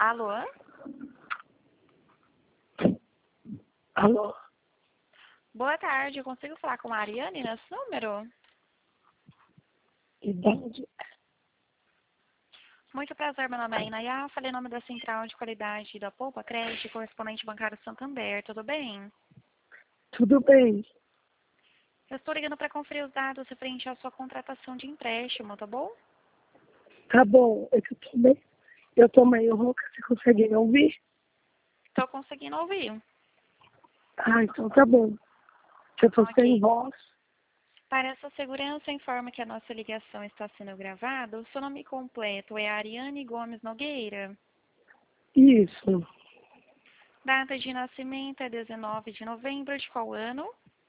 Alô? Alô? Boa tarde, eu consigo falar com a Ariane nesse número? Idade? Muito prazer, meu nome é Inayá, falei em nome da Central de Qualidade da Poupa Crédito, correspondente bancário Santander, tudo bem? Tudo bem? Eu estou ligando para conferir os dados referente à sua contratação de empréstimo, tá bom? Tá bom, é que eu tô meio rouca, você consegue me ouvir? Estou conseguindo ouvir. Ah, então tá bom. Que eu tô sem Ok. voz. Para essa segurança, informa que a nossa ligação está sendo gravada. O seu nome completo é Ariane Gomes Nogueira. Isso, Data de nascimento é 19 de novembro de qual ano?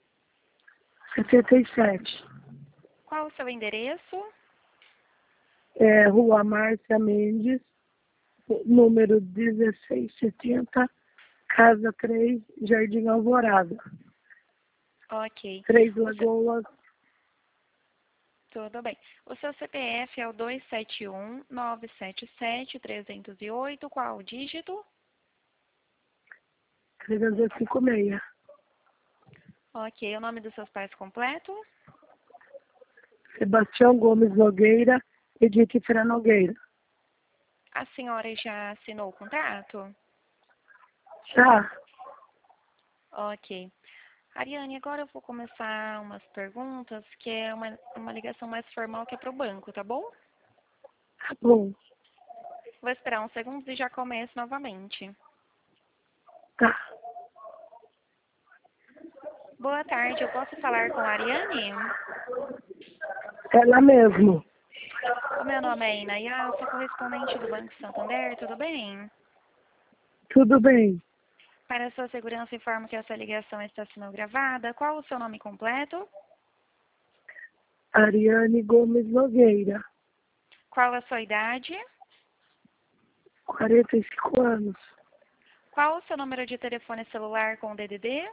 77. Qual o seu endereço? É Rua Márcia Mendes, número 1670, Casa 3, Jardim Alvorada. Ok. Três O seu- Lagoas, Tudo bem. O seu CPF é o 271-977-308. Qual o dígito? 356. Ok. O nome dos seus pais completo? Sebastião Gomes Nogueira, Edith Fra Nogueira. A senhora já assinou o contrato? Já? Ok. Ariane, agora eu vou começar umas perguntas, que é uma ligação mais formal que é para o banco, tá bom? Tá bom. Vou esperar uns segundos e já começo novamente. Tá. Boa tarde, eu posso falar com a Ariane? Ela mesmo. O meu nome é Inayá, eu sou correspondente do Banco Santander, tudo bem? Tudo bem. Para a sua segurança, informo que essa ligação está sendo gravada. Qual o seu nome completo? Ariane Gomes Nogueira, Qual a sua idade? 45 anos. Qual o seu número de telefone celular com DDD?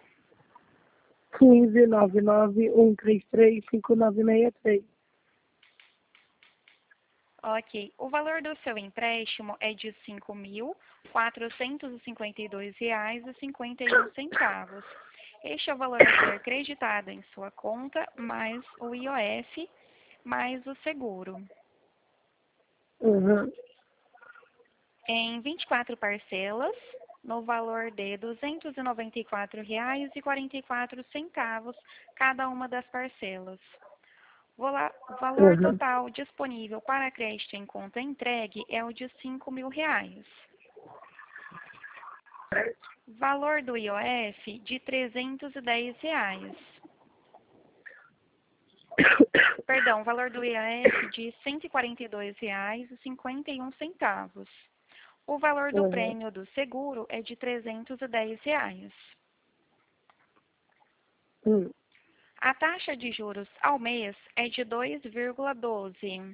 15 991335963. Ok. O valor do seu empréstimo é de R$ 5.452,51. Este é o valor a ser creditado em sua conta, mais o IOF, mais o seguro. Uhum. Em 24 parcelas, no valor de R$ 294,44, cada uma das parcelas. O valor Uhum. total disponível para crédito em conta entregue é o de R$ 5.000. Valor do IOF de R$ 310. Perdão, valor do IOF de R$ 142,51. O valor do Uhum. prêmio do seguro é de R$ 310. Uhum. A taxa de juros ao mês é de 2,12.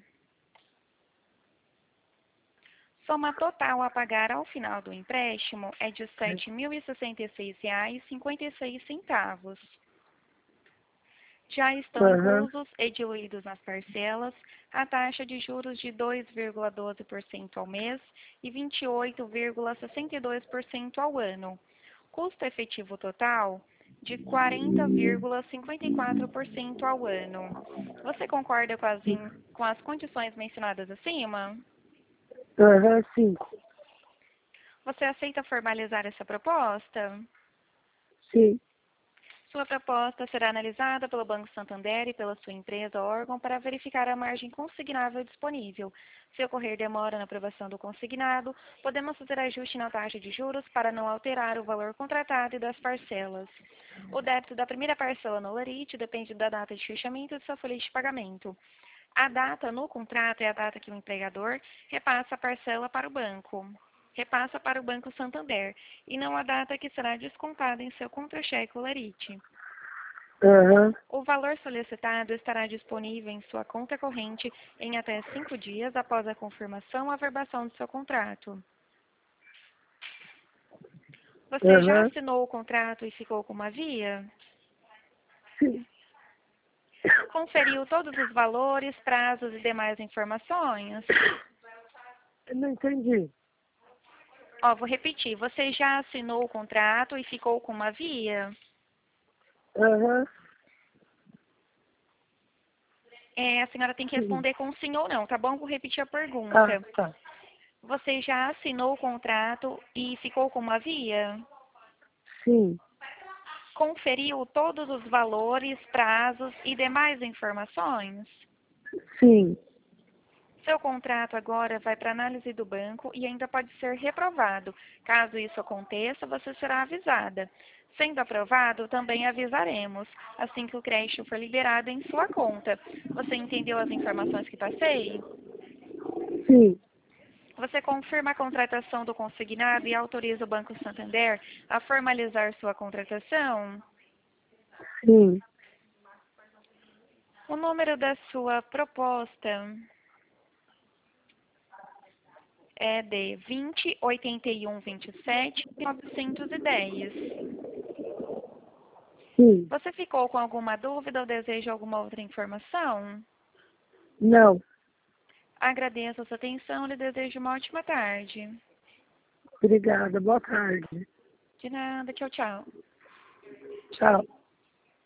Soma total a pagar ao final do empréstimo é de R$ 7.066,56. Já estão Uhum. inclusos e diluídos nas parcelas a taxa de juros de 2,12% ao mês e 28,62% ao ano. Custo efetivo total de 40,54% ao ano. Você concorda com as condições mencionadas acima? Uhum. 5. Você aceita formalizar essa proposta? Sim. Sua proposta será analisada pelo Banco Santander e pela sua empresa ou órgão para verificar a margem consignável disponível. Se ocorrer demora na aprovação do consignado, podemos fazer ajuste na taxa de juros para não alterar o valor contratado e das parcelas. O débito da primeira parcela no Lerite depende da data de fechamento de sua folha de pagamento. A data no contrato é a data que o empregador repassa a parcela para o banco. Repassa para o Banco Santander, e não a data que será descontada em seu contra-cheque Lerite. Uhum. O valor solicitado estará disponível em sua conta corrente em até 5 dias após a confirmação ou averbação do seu contrato. Você já Uhum. assinou o contrato e ficou com uma via? Sim. Conferiu todos os valores, prazos e demais informações? Eu não entendi. Ó, vou repetir. Você já assinou o contrato e ficou com uma via? Aham. A senhora tem que Sim. responder com sim ou não, tá bom? Vou repetir a Tá, pergunta. tá. Você já assinou o contrato e ficou com uma via? Sim. Conferiu todos os valores, prazos e demais informações? Sim. Seu contrato agora vai para análise do banco e ainda pode ser reprovado. Caso isso aconteça, você será avisada. Sendo aprovado, também avisaremos, assim que o crédito for liberado em sua conta. Você entendeu as informações que passei? Sim. Você confirma a contratação do consignado e autoriza o Banco Santander a formalizar sua contratação? Sim. O número da sua proposta é de 208127-910. Sim. Você ficou com alguma dúvida ou deseja alguma outra informação? Não. Agradeço a sua atenção e lhe desejo uma ótima tarde. Obrigada. Boa tarde. De nada, tchau, tchau. Tchau.